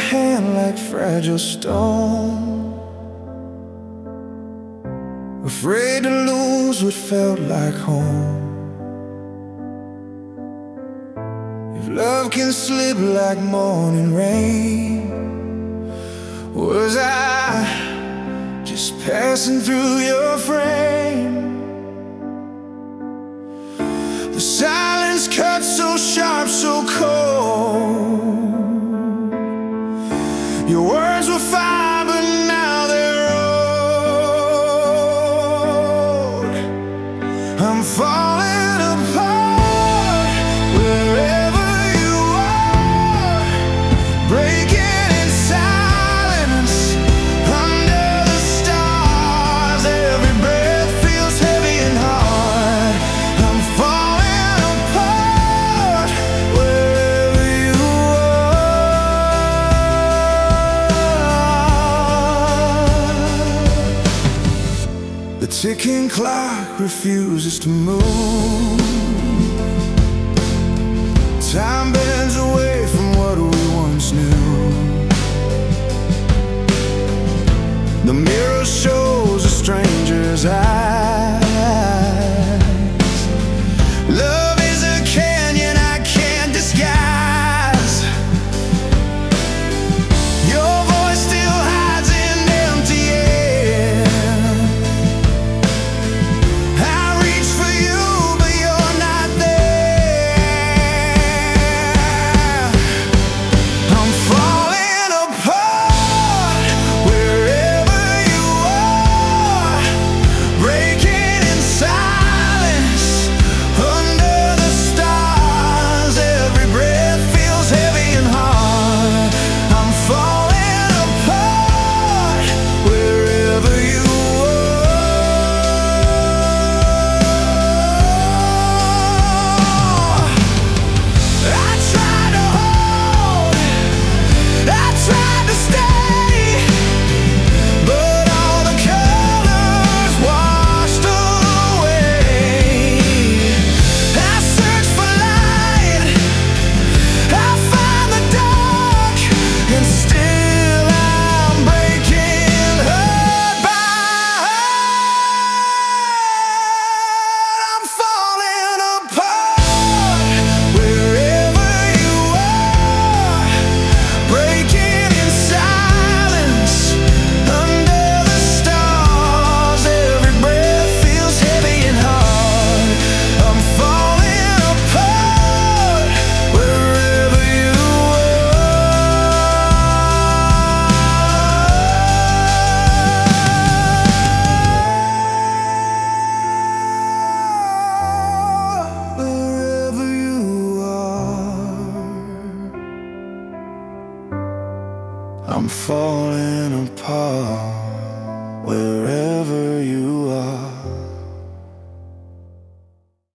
hand like fragile stone, afraid to lose what felt like home. If love can slip like morning rain, was I just passing through your frame? The silence cut so sharp, so cold. Your words were fine, but now they're old. I'm falling apart wherever you are, breaking in silence under the stars. Every breath feels heavy and hard. I'm falling apart wherever you are. The ticking clock refuses to move. Time bends away from what we once knew. The mirror shows a stranger's eyes. Love is a canyon I can't disguise. Your voice still hides in empty air. I reach for you, but you're not there. I'm falling apart wherever you are, breaking in silence under the stars. Every breath feels heavy and hard. I'm falling apart wherever you are. I tried to hold, I tried to stay, but all the colors washed away. I search for light, I find the dark, and still I'm breaking, hurt by hurt. I'm falling apart wherever you are, breaking in silence under the stars. Every breath feels heavy and hard. I'm falling apart wherever you are. Wherever you are, I'm falling apart wherever you are.